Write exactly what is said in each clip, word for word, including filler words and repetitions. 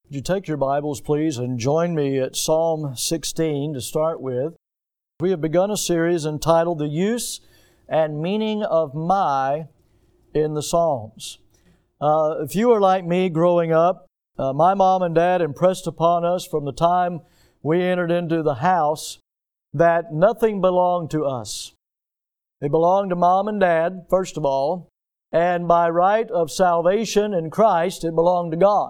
Would you take your Bibles, please, and join me at Psalm sixteen to start with. We have begun a series entitled The Use and Meaning of My in the Psalms. Uh, if you are like me growing up, uh, my mom and dad impressed upon us from the time we entered into the house that nothing belonged to us. It belonged to mom and dad, first of all, and by right of salvation in Christ, it belonged to God.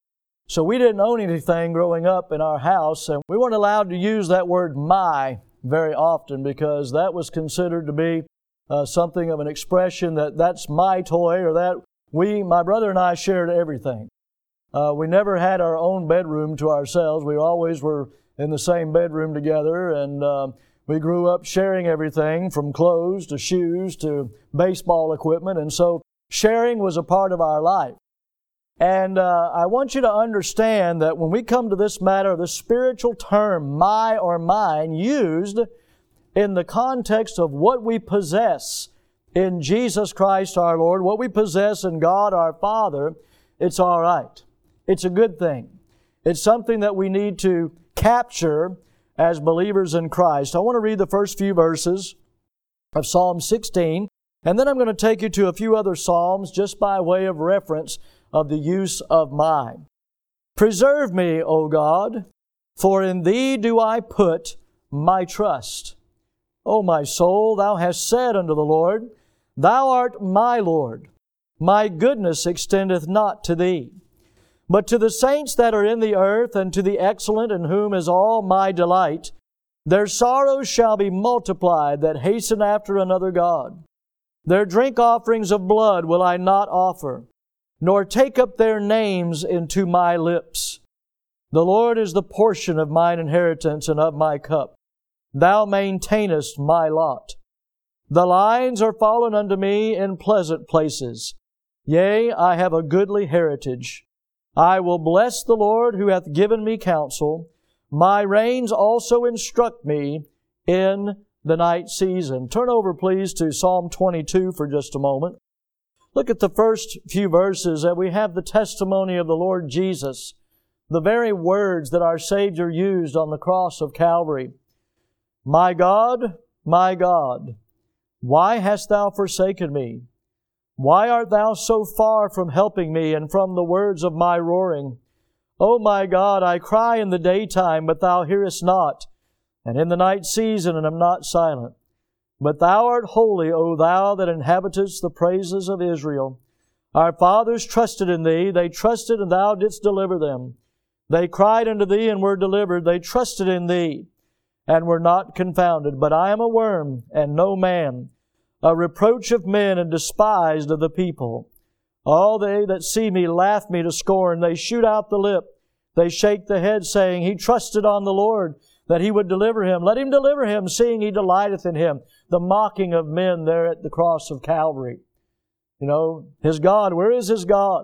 So we didn't own anything growing up in our house, and we weren't allowed to use that word my very often because that was considered to be uh, something of an expression that that's my toy, or that we, my brother and I, shared everything. Uh, we never had our own bedroom to ourselves. We always were in the same bedroom together, and uh, we grew up sharing everything from clothes to shoes to baseball equipment, and so sharing was a part of our life. And uh, I want you to understand that when we come to this matter, the spiritual term my or mine used in the context of what we possess in Jesus Christ our Lord, what we possess in God our Father, it's all right. It's a good thing. It's something that we need to capture as believers in Christ. I want to read the first few verses of Psalm sixteen, and then I'm going to take you to a few other Psalms just by way of reference of the use of mine. Preserve me, O God, for in Thee do I put my trust. O my soul, Thou hast said unto the Lord, Thou art my Lord. My goodness extendeth not to Thee, but to the saints that are in the earth, and to the excellent in whom is all my delight. Their sorrows shall be multiplied that hasten after another God. Their drink offerings of blood will I not offer, nor take up their names into my lips. The Lord is the portion of mine inheritance and of my cup. Thou maintainest my lot. The lines are fallen unto me in pleasant places. Yea, I have a goodly heritage. I will bless the Lord who hath given me counsel. My reins also instruct me in the night season. Turn over, please, to Psalm twenty-two for just a moment. Look at the first few verses, and we have the testimony of the Lord Jesus, the very words that our Savior used on the cross of Calvary. My God, my God, why hast Thou forsaken me? Why art Thou so far from helping me and from the words of my roaring? O my God, I cry in the daytime, but Thou hearest not, and in the night season, and am not silent. But Thou art holy, O Thou that inhabitest the praises of Israel. Our fathers trusted in Thee. They trusted, and Thou didst deliver them. They cried unto Thee, and were delivered. They trusted in Thee, and were not confounded. But I am a worm, and no man, a reproach of men, and despised of the people. All they that see me laugh me to scorn. They shoot out the lip. They shake the head, saying, He trusted on the Lord, that He would deliver him. Let Him deliver him, seeing He delighteth in him. The mocking of men there at the cross of Calvary. You know, His God, where is His God?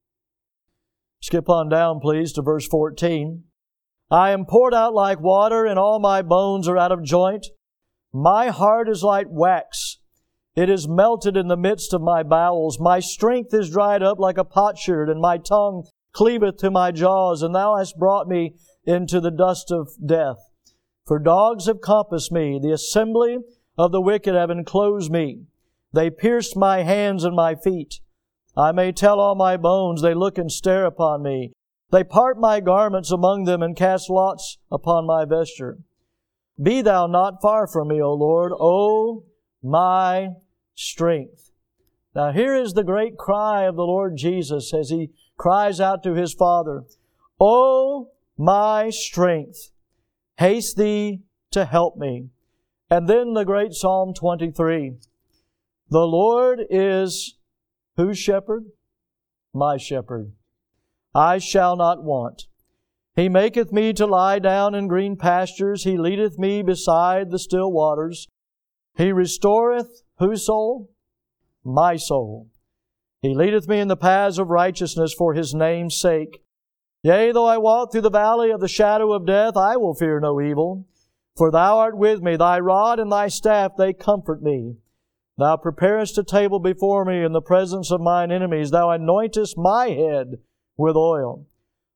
Skip on down, please, to verse fourteen. I am poured out like water, and all my bones are out of joint. My heart is like wax. It is melted in the midst of my bowels. My strength is dried up like a potsherd, and my tongue cleaveth to my jaws. And Thou hast brought me into the dust of death. For dogs have compassed me. The assembly of the wicked have enclosed me. They pierced my hands and my feet. I may tell all my bones. They look and stare upon me. They part my garments among them and cast lots upon my vesture. Be Thou not far from me, O Lord, O my strength. Now here is the great cry of the Lord Jesus as He cries out to His Father. O my strength, haste Thee to help me. And then the great Psalm twenty-three. The Lord is whose shepherd? My shepherd. I shall not want. He maketh me to lie down in green pastures. He leadeth me beside the still waters. He restoreth whose soul? My soul. He leadeth me in the paths of righteousness for His name's sake. Yea, though I walk through the valley of the shadow of death, I will fear no evil. For Thou art with me. Thy rod and Thy staff, they comfort me. Thou preparest a table before me in the presence of mine enemies. Thou anointest my head with oil.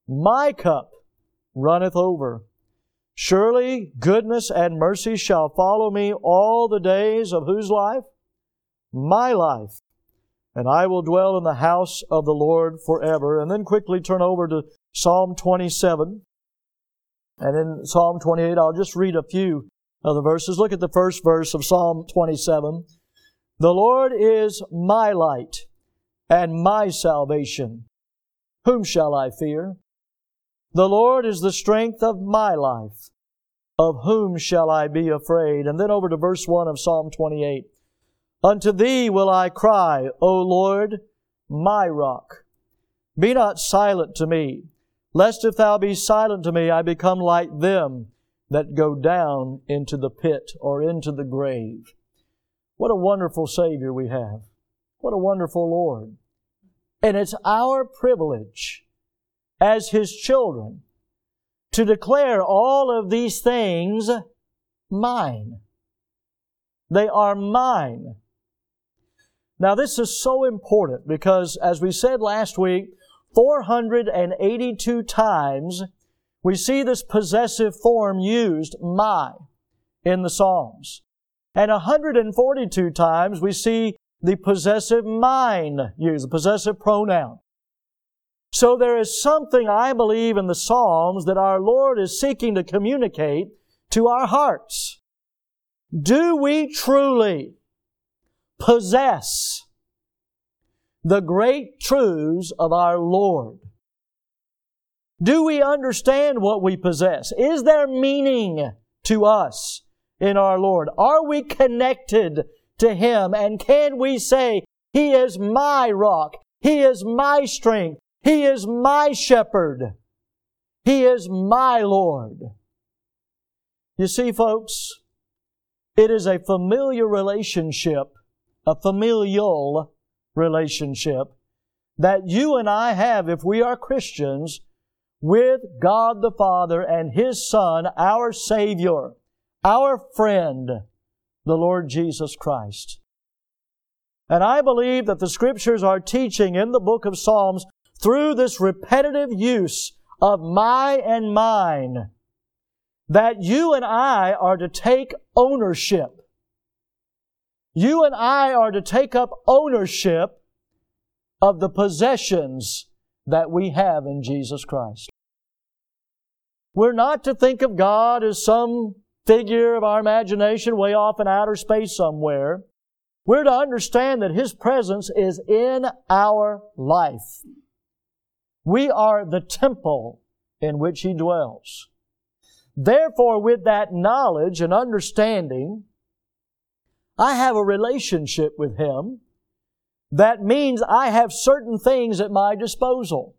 My cup runneth over. Surely goodness and mercy shall follow me all the days of whose life? My life. And I will dwell in the house of the Lord forever. And then quickly turn over to Psalm twenty-seven. And in Psalm twenty-eight, I'll just read a few of the verses. Look at the first verse of Psalm twenty-seven. The Lord is my light and my salvation. Whom shall I fear? The Lord is the strength of my life. Of whom shall I be afraid? And then over to verse one of Psalm twenty-eight. Unto Thee will I cry, O Lord, my rock. Be not silent to me, lest if Thou be silent to me, I become like them that go down into the pit or into the grave. What a wonderful Savior we have. What a wonderful Lord. And it's our privilege as His children to declare all of these things mine. They are mine. Now this is so important because, as we said last week, four hundred eighty-two times we see this possessive form used, my, in the Psalms. And one hundred forty-two times we see the possessive mine used, the possessive pronoun. So there is something, I believe, in the Psalms that our Lord is seeking to communicate to our hearts. Do we truly possess the great truths of our Lord? Do we understand what we possess? Is there meaning to us in our Lord? Are we connected to Him? And can we say, He is my rock, He is my strength, He is my shepherd, He is my Lord? You see, folks, it is a familiar relationship, a familial relationship that you and I have, if we are Christians, with God the Father and His Son, our Savior, our friend, the Lord Jesus Christ. And I believe that the Scriptures are teaching in the book of Psalms, through this repetitive use of my and mine, that you and I are to take ownership. You and I are to take up ownership of the possessions that we have in Jesus Christ. We're not to think of God as some figure of our imagination way off in outer space somewhere. We're to understand that His presence is in our life. We are the temple in which He dwells. Therefore, with that knowledge and understanding, I have a relationship with Him. That means I have certain things at my disposal.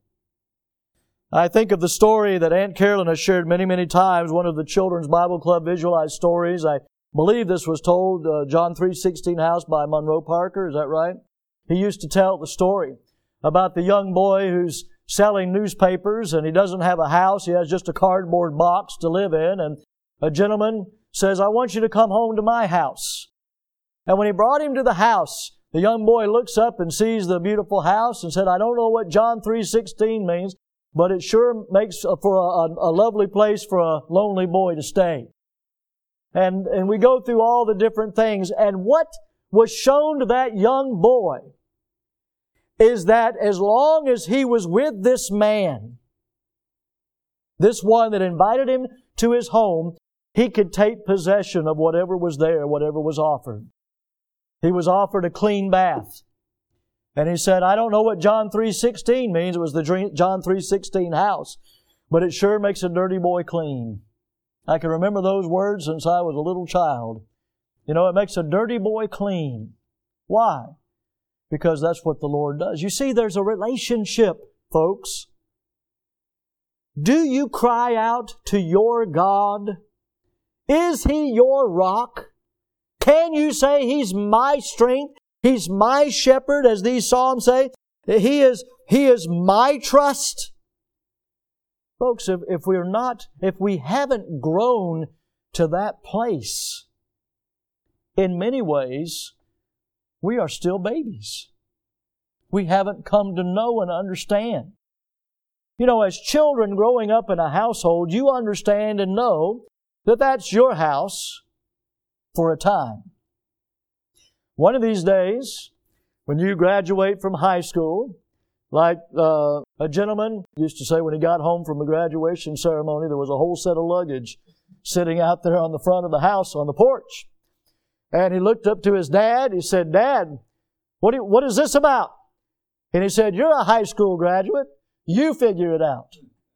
I think of the story that Aunt Carolyn has shared many, many times, one of the Children's Bible Club visualized stories. I believe this was told, uh, John three sixteen House by Monroe Parker, is that right? He used to tell the story about the young boy who's selling newspapers and he doesn't have a house, he has just a cardboard box to live in, and a gentleman says, I want you to come home to my house. And when he brought him to the house, the young boy looks up and sees the beautiful house and said, I don't know what John three sixteen means, but it sure makes for a, a lovely place for a lonely boy to stay. And, and we go through all the different things. And what was shown to that young boy is that as long as he was with this man, this one that invited him to his home, he could take possession of whatever was there, whatever was offered. He was offered a clean bath. And he said, I don't know what John three sixteen means. It was the John three sixteen house. But it sure makes a dirty boy clean. I can remember those words since I was a little child. You know, it makes a dirty boy clean. Why? Because that's what the Lord does. You see, there's a relationship, folks. Do you cry out to your God? Is He your rock? Can you say He's my strength? He's my shepherd, as these Psalms say? He is, He is my trust? Folks, if, if we're not, if we haven't grown to that place, in many ways, we are still babies. We haven't come to know and understand You know, as children growing up in a household, you understand and know that that's your house for a time. One of these days, when you graduate from high school, like uh, a gentleman used to say when he got home from the graduation ceremony, there was a whole set of luggage sitting out there on the front of the house on the porch. And he looked up to his dad. He said, "Dad, what, do you, what is this about?" And he said, "You're a high school graduate. You figure it out."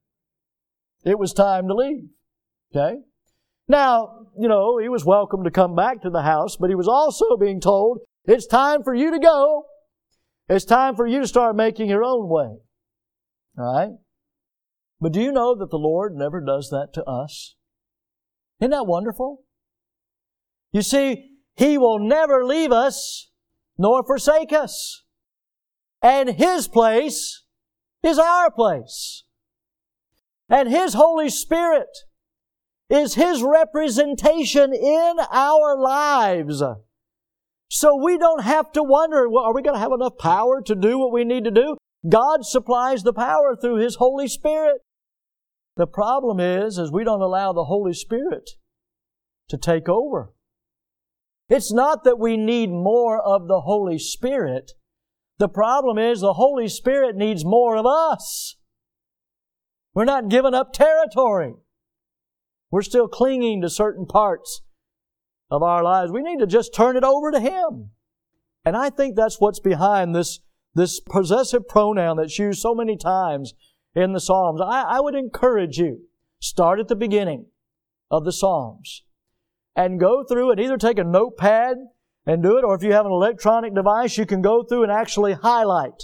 It was time to leave. Okay? Now, you know, he was welcome to come back to the house, but he was also being told, it's time for you to go. It's time for you to start making your own way. All right? But do you know that the Lord never does that to us? Isn't that wonderful? You see, He will never leave us nor forsake us. And His place is our place. And His Holy Spirit is His representation in our lives. So we don't have to wonder, well, are we going to have enough power to do what we need to do? God supplies the power through His Holy Spirit. The problem is, is we don't allow the Holy Spirit to take over. It's not that we need more of the Holy Spirit. The problem is the Holy Spirit needs more of us. We're not giving up territory. We're still clinging to certain parts of our lives. We need to just turn it over to Him. And I think that's what's behind this, this possessive pronoun that's used so many times in the Psalms. I, I would encourage you, start at the beginning of the Psalms and go through and either take a notepad and do it, or if you have an electronic device, you can go through and actually highlight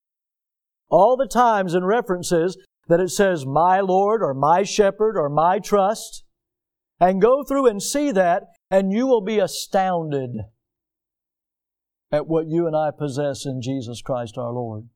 all the times and references that it says, "My Lord," or "My Shepherd," or "My Trust," and go through and see that, and you will be astounded at what you and I possess in Jesus Christ our Lord.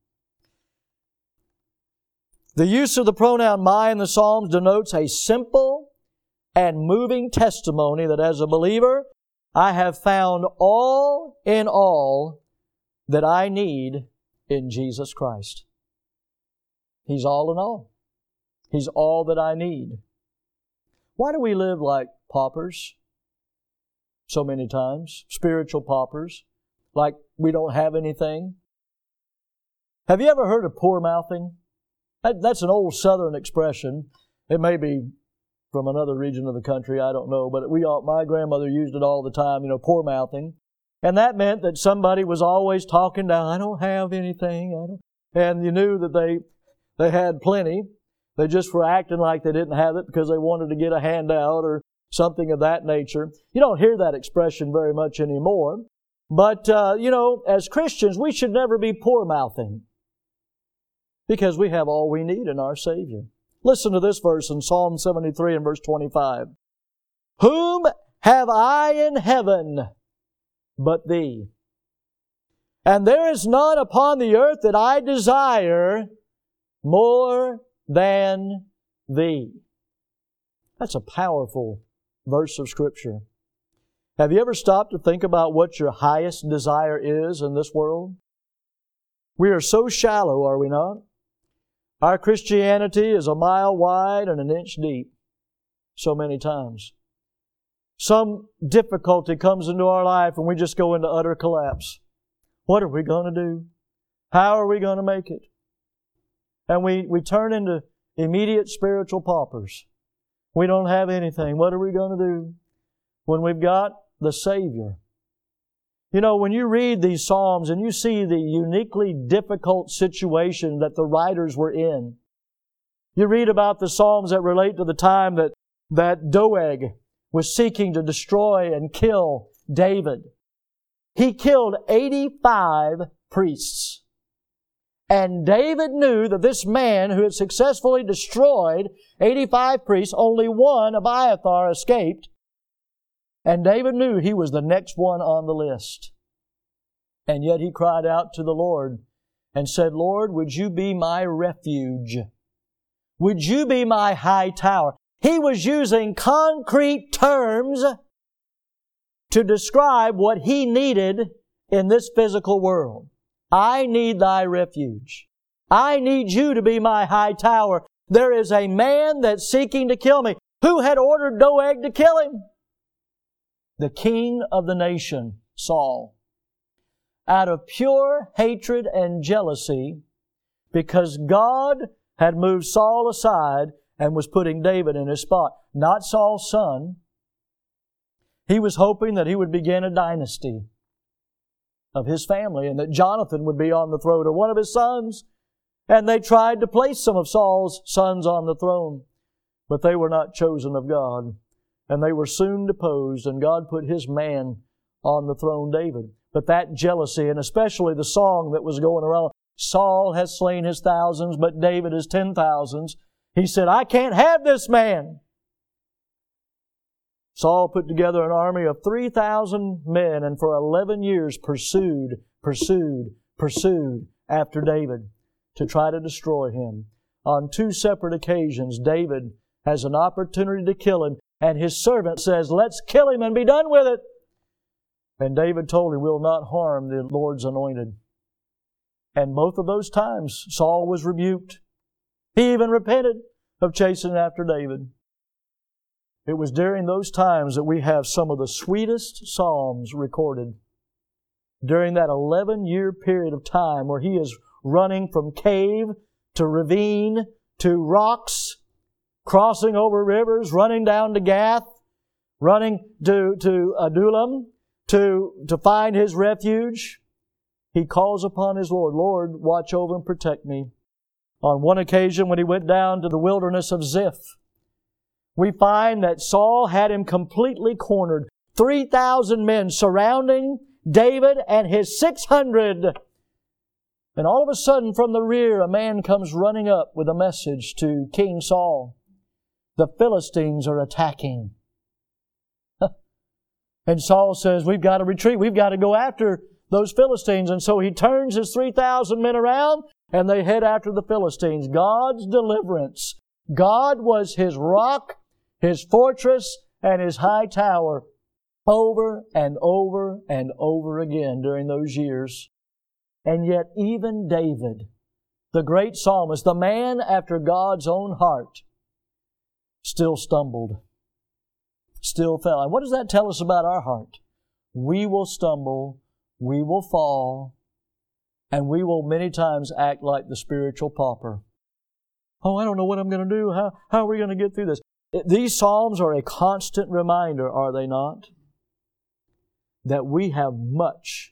The use of the pronoun "my" in the Psalms denotes a simple and moving testimony that as a believer, I have found all in all that I need in Jesus Christ. He's all in all. He's all that I need. Why do we live like paupers so many times? Spiritual paupers. Like we don't have anything. Have you ever heard of poor mouthing? That, that's an old Southern expression. It may be from another region of the country, I don't know, but we all, my grandmother used it all the time, you know, poor mouthing. And that meant that somebody was always talking down, "I don't have anything," I don't, and you knew that they they had plenty. They just were acting like they didn't have it because they wanted to get a handout or something of that nature. You don't hear that expression very much anymore. But, uh, you know, as Christians, we should never be poor-mouthing because we have all we need in our Savior. Listen to this verse in Psalm seventy-three and verse twenty-five. "Whom have I in heaven but Thee? And there is none upon the earth that I desire more than Thee." That's a powerful verse of Scripture. Have you ever stopped to think about what your highest desire is in this world? We are so shallow, are we not? Our Christianity is a mile wide and an inch deep so many times. Some difficulty comes into our life and we just go into utter collapse. What are we going to do? How are we going to make it? And we, we turn into immediate spiritual paupers. We don't have anything. What are we going to do when we've got the Savior? You know, when you read these Psalms and you see the uniquely difficult situation that the writers were in, you read about the Psalms that relate to the time that, that Doeg was seeking to destroy and kill David. He killed eighty-five priests. And David knew that this man who had successfully destroyed eighty-five priests, only one, Abiathar, escaped. And David knew he was the next one on the list. And yet he cried out to the Lord and said, "Lord, would You be my refuge? Would You be my high tower?" He was using concrete terms to describe what he needed in this physical world. I need Thy refuge. I need you to be my high tower. There is a man that's seeking to kill me. Who had ordered Doeg to kill him? The king of the nation, Saul. Out of pure hatred and jealousy, because God had moved Saul aside and was putting David in his spot. Not Saul's son. He was hoping that he would begin a dynasty of his family and that Jonathan would be on the throne or one of his sons. And they tried to place some of Saul's sons on the throne, but they were not chosen of God. And they were soon deposed, and God put His man on the throne, David. But that jealousy, and especially the song that was going around, Saul has slain his thousands, but David his ten thousands. He said, I can't have this man. Saul put together an army of three thousand men and for eleven years pursued, pursued, pursued after David to try to destroy him. On two separate occasions, David has an opportunity to kill him, and his servant says, let's kill him and be done with it. And David told him, we'll not harm the Lord's anointed. And both of those times, Saul was rebuked. He even repented of chasing after David. It was during those times that we have some of the sweetest psalms recorded. During that eleven-year period of time where he is running from cave to ravine to rocks, crossing over rivers, running down to Gath, running to, to Adullam to, to find his refuge. He calls upon his Lord, Lord, watch over and protect me. On one occasion when he went down to the wilderness of Ziph, we find that Saul had him completely cornered. three thousand men surrounding David and his six hundred. And all of a sudden from the rear a man comes running up with a message to King Saul. The Philistines are attacking. And Saul says, we've got to retreat. We've got to go after those Philistines. And so he turns his three thousand men around and they head after the Philistines. God's deliverance. God was his rock, his fortress, and his high tower over and over and over again during those years. And yet even David, the great psalmist, the man after God's own heart, still stumbled, still fell. And what does that tell us about our heart? We will stumble, we will fall, and we will many times act like the spiritual pauper. Oh, I don't know what I'm going to do. How, how are we going to get through this? These Psalms are a constant reminder, are they not? That we have much.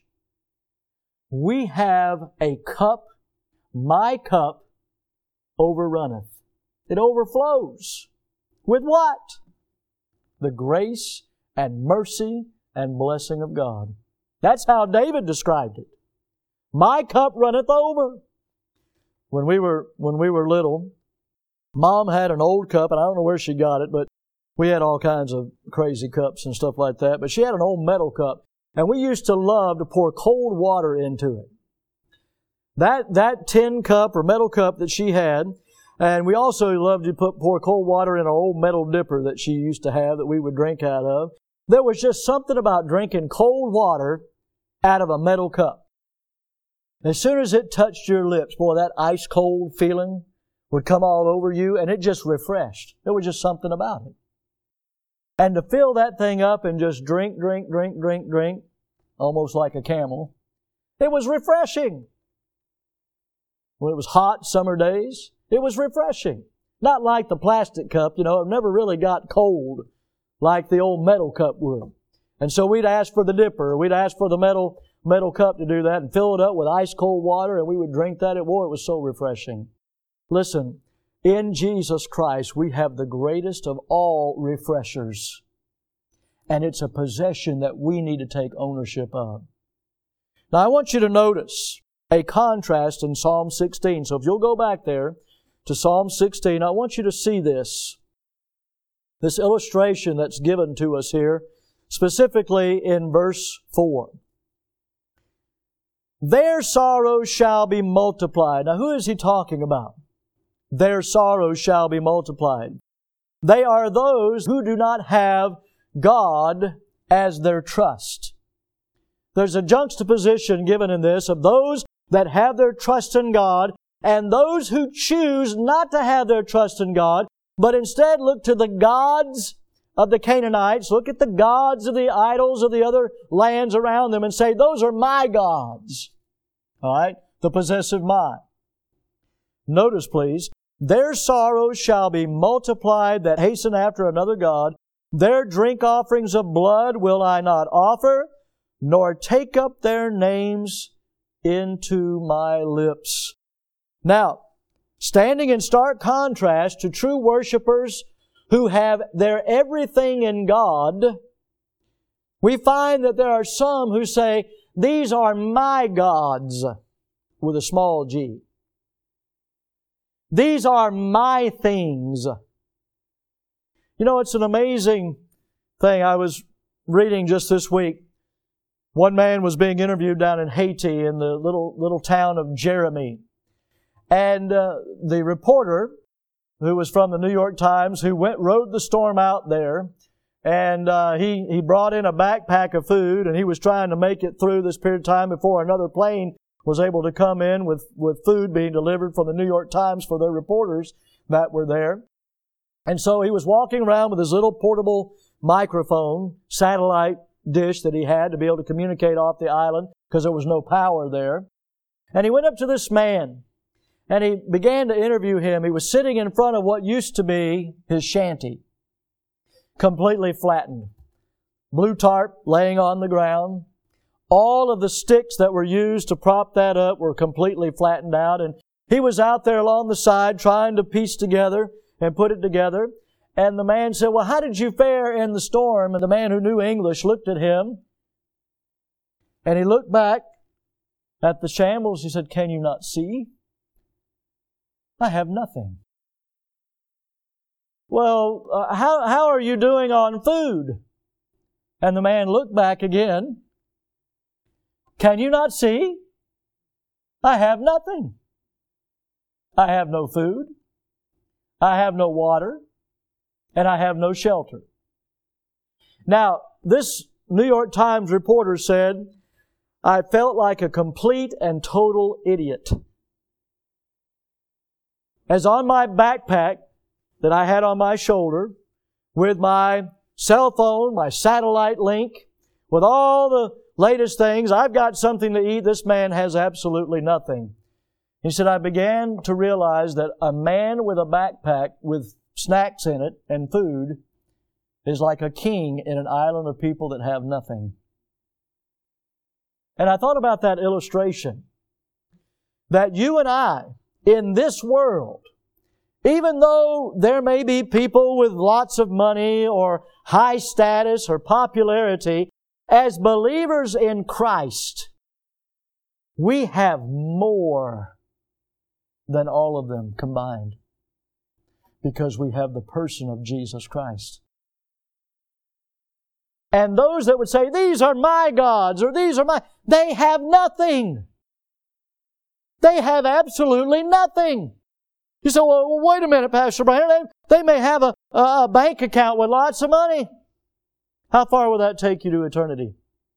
We have a cup, my cup overrunneth. It overflows. With what? The grace and mercy and blessing of God. That's how David described it. My cup runneth over. When we were, when we were little, Mom had an old cup, and I don't know where she got it, but we had all kinds of crazy cups and stuff like that. But she had an old metal cup, and we used to love to pour cold water into it. That, that tin cup or metal cup that she had, and we also loved to put, pour cold water in our old metal dipper that she used to have that we would drink out of. There was just something about drinking cold water out of a metal cup. As soon as it touched your lips, boy, that ice cold feeling would come all over you, and it just refreshed. There was just something about it. And to fill that thing up and just drink, drink, drink, drink, drink, almost like a camel, it was refreshing. When it was hot summer days, it was refreshing. Not like the plastic cup, you know, it never really got cold like the old metal cup would. And so we'd ask for the dipper, we'd ask for the metal metal cup to do that and fill it up with ice cold water, and we would drink that. Boy, it was so refreshing. Listen, in Jesus Christ, we have the greatest of all refreshers. And it's a possession that we need to take ownership of. Now, I want you to notice a contrast in Psalm sixteen. So if you'll go back there to Psalm sixteen, I want you to see this. This illustration that's given to us here, specifically in verse four. Their sorrows shall be multiplied. Now, who is he talking about? Their sorrows shall be multiplied. They are those who do not have God as their trust. There's a juxtaposition given in this of those that have their trust in God And those who choose not to have their trust in God, but instead look to the gods of the Canaanites, look at the gods of the idols of the other lands around them and say, those are my gods. All right? The possessive mind. Notice, please, their sorrows shall be multiplied that hasten after another god. Their drink offerings of blood will I not offer, nor take up their names into my lips. Now, standing in stark contrast to true worshipers who have their everything in God, we find that there are some who say, these are my gods, with a small g. These are my things. You know, it's an amazing thing. I was reading just this week. One man was being interviewed down in Haiti in the little little town of Jeremy. And uh, the reporter, who was from the New York Times, who went rode the storm out there, and uh, he, he brought in a backpack of food, and he was trying to make it through this period of time before another plane was able to come in with, with food being delivered from the New York Times for their reporters that were there. And so he was walking around with his little portable microphone, satellite dish that he had to be able to communicate off the island because there was no power there. And he went up to this man and he began to interview him. He was sitting in front of what used to be his shanty, completely flattened. Blue tarp laying on the ground. All of the sticks that were used to prop that up were completely flattened out. And he was out there along the side trying to piece together and put it together. And the man said, well, how did you fare in the storm? And the man who knew English looked at him. And he looked back at the shambles. He said, can you not see? I have nothing. Well, uh, how, how are you doing on food? And the man looked back again. Can you not see? I have nothing. I have no food. I have no water. And I have no shelter. Now, this New York Times reporter said, I felt like a complete and total idiot. As on my backpack that I had on my shoulder, with my cell phone, my satellite link, with all the latest things, I've got something to eat. This man has absolutely nothing. He said, I began to realize that a man with a backpack with snacks in it and food is like a king in an island of people that have nothing. And I thought about that illustration. That you and I, in this world, even though there may be people with lots of money or high status or popularity, as believers in Christ, we have more than all of them combined. Because we have the person of Jesus Christ. And those that would say, these are my gods, or these are my... They have nothing. They have absolutely nothing. You say, well, wait a minute, Pastor Brian. They, they may have a, a bank account with lots of money. How far will that take you to eternity?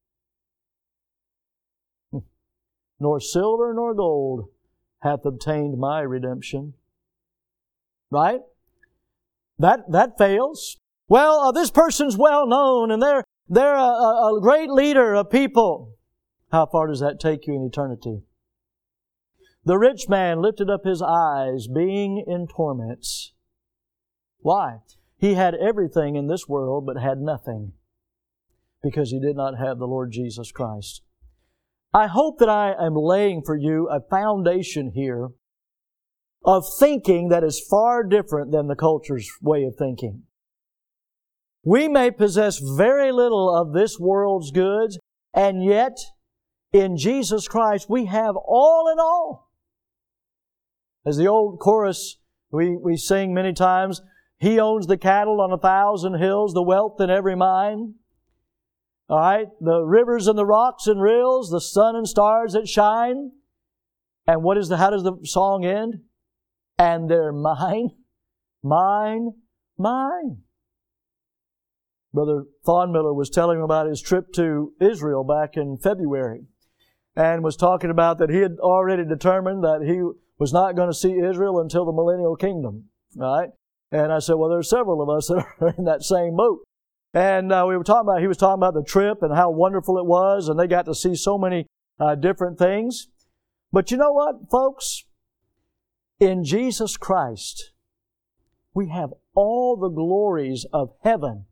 Nor silver nor gold hath obtained my redemption. Right? That that fails. Well, uh, this person's well known and they're they're a, a, a great leader of people. How far does that take you in eternity? The rich man lifted up his eyes, being in torments. Why? He had everything in this world, but had nothing, because he did not have the Lord Jesus Christ. I hope that I am laying for you a foundation here of thinking that is far different than the culture's way of thinking. We may possess very little of this world's goods, and yet in Jesus Christ we have all in all. As the old chorus we, we sing many times, He owns the cattle on a thousand hills, the wealth in every mine. All right, the rivers and the rocks and rills, the sun and stars that shine. And what is the, how does the song end? And they're mine, mine, mine. Brother Thornmiller was telling about his trip to Israel back in February and was talking about that he had already determined that he was not going to see Israel until the millennial kingdom, right? And I said, well, there's several of us that are in that same boat. And uh, we were talking about, he was talking about the trip and how wonderful it was, and they got to see so many uh, different things. But you know what, folks? In Jesus Christ, we have all the glories of heaven,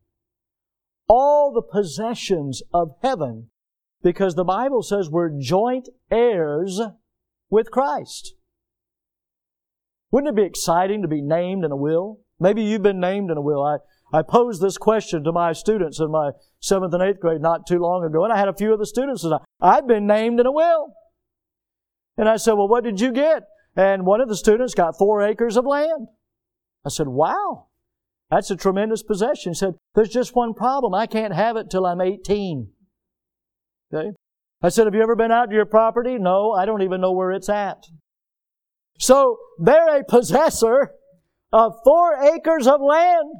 all the possessions of heaven, because the Bible says we're joint heirs with Christ. Wouldn't it be exciting to be named in a will? Maybe you've been named in a will. I, I posed this question to my students in my seventh and eighth grade not too long ago, and I had a few of the students that I, I've been named in a will. And I said, well, what did you get? And one of the students got four acres of land. I said, wow, that's a tremendous possession. He said, there's just one problem. I can't have it till I'm eighteen. Okay? I said, have you ever been out to your property? No, I don't even know where it's at. So they're a possessor of four acres of land.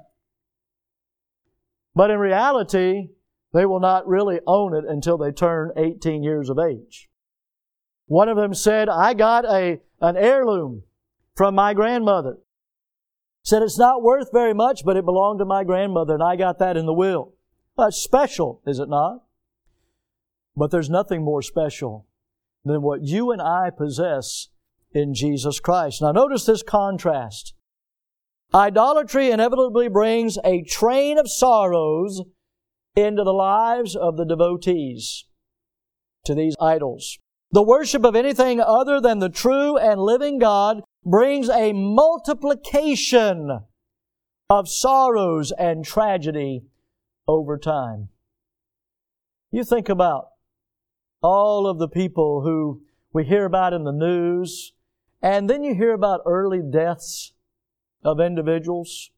But in reality, they will not really own it until they turn eighteen years of age. One of them said, I got a, an heirloom from my grandmother. Said it's not worth very much, but it belonged to my grandmother, and I got that in the will. That's special, is it not? But there's nothing more special than what you and I possess in Jesus Christ. Now notice this contrast. Idolatry inevitably brings a train of sorrows into the lives of the devotees to these idols. The worship of anything other than the true and living God brings a multiplication of sorrows and tragedy over time. You think about all of the people who we hear about in the news, and then you hear about early deaths of individuals.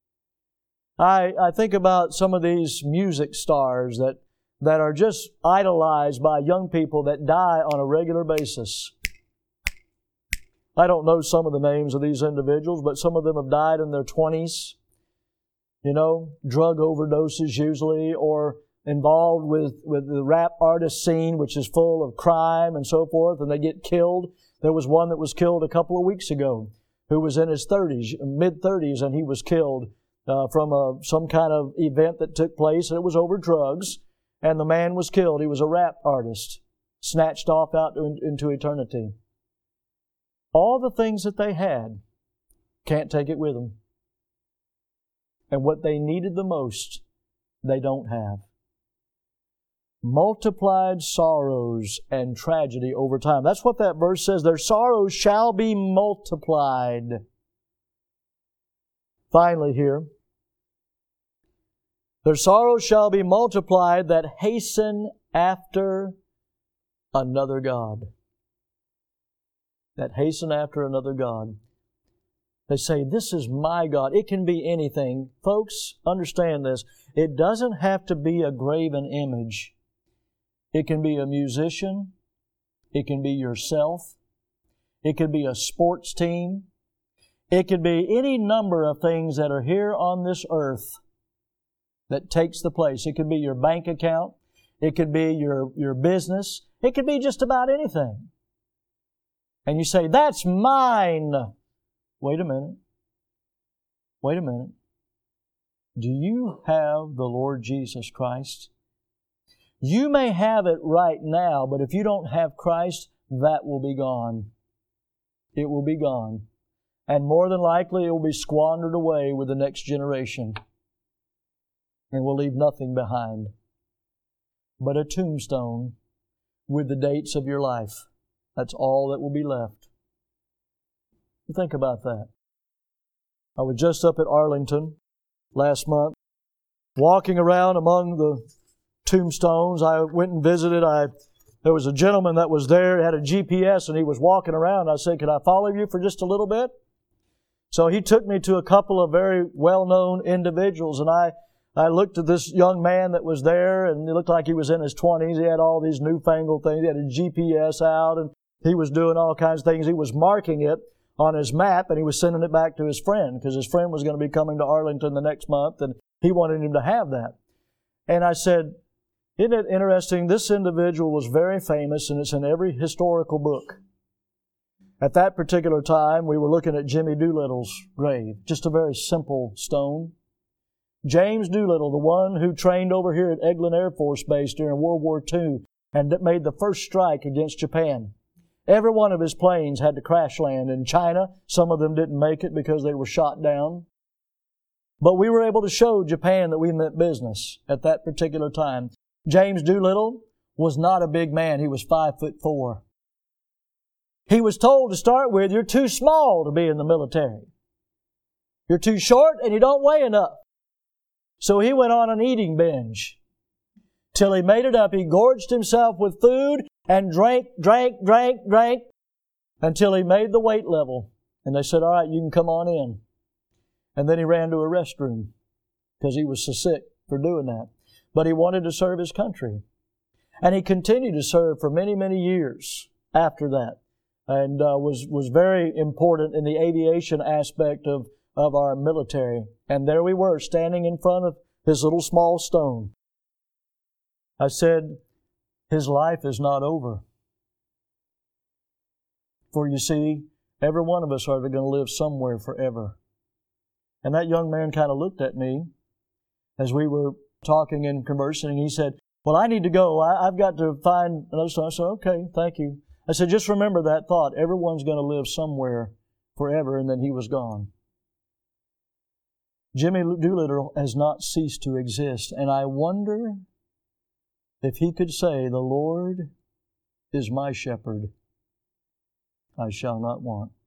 I, I think about some of these music stars that, that are just idolized by young people that die on a regular basis. I don't know some of the names of these individuals, but some of them have died in their twenties. You know, drug overdoses usually, or involved with, with the rap artist scene, which is full of crime and so forth, and they get killed. There was one that was killed a couple of weeks ago who was in his thirties, mid-thirties, and he was killed uh, from a, some kind of event that took place, and it was over drugs, and the man was killed. He was a rap artist, snatched off out to, into eternity. All the things that they had, can't take it with them. And what they needed the most, they don't have. Multiplied sorrows and tragedy over time. That's what that verse says. Their sorrows shall be multiplied. Finally here, their sorrows shall be multiplied that hasten after another God. That hasten after another God. They say, this is my God. It can be anything. Folks, understand this. It doesn't have to be a graven image. It can be a musician. It can be yourself. It could be a sports team. It could be any number of things that are here on this earth that takes the place. It could be your bank account. It could be your, your business. It could be just about anything. And you say, that's mine. Wait a minute. Wait a minute. Do you have the Lord Jesus Christ? You may have it right now, but if you don't have Christ, that will be gone. It will be gone. And more than likely, it will be squandered away with the next generation. And will leave nothing behind but a tombstone with the dates of your life. That's all that will be left. You think about that. I was just up at Arlington last month, walking around among the tombstones. I went and visited. I there was a gentleman that was there, had a G P S, and he was walking around. I said, "Could I follow you for just a little bit?" So he took me to a couple of very well-known individuals, and I I looked at this young man that was there, and he looked like he was in his twenties. He had all these newfangled things. He had a G P S out, and he was doing all kinds of things. He was marking it on his map, and he was sending it back to his friend, because his friend was going to be coming to Arlington the next month, and he wanted him to have that. And I said, isn't it interesting? This individual was very famous, and it's in every historical book. At that particular time, we were looking at Jimmy Doolittle's grave, just a very simple stone. James Doolittle, the one who trained over here at Eglin Air Force Base during World War Two and that made the first strike against Japan. Every one of his planes had to crash land in China. Some of them didn't make it because they were shot down. But we were able to show Japan that we meant business at that particular time. James Doolittle was not a big man. He was five foot four. He was told to start with, you're too small to be in the military. You're too short and you don't weigh enough. So he went on an eating binge till he made it up. He gorged himself with food and drank, drank, drank, drank until he made the weight level. And they said, all right, you can come on in. And then he ran to a restroom because he was so sick for doing that. But he wanted to serve his country. And he continued to serve for many, many years after that. And uh, was, was very important in the aviation aspect of, of our military. And there we were, standing in front of his little small stone. I said, his life is not over. For you see, every one of us are going to live somewhere forever. And that young man kind of looked at me as we were talking and conversing, and he said, well, I need to go. I, I've got to find another stone. I said, okay, thank you. I said, just remember that thought. Everyone's going to live somewhere forever, and then he was gone. Jimmy Doolittle has not ceased to exist, and I wonder if he could say, the Lord is my shepherd, I shall not want.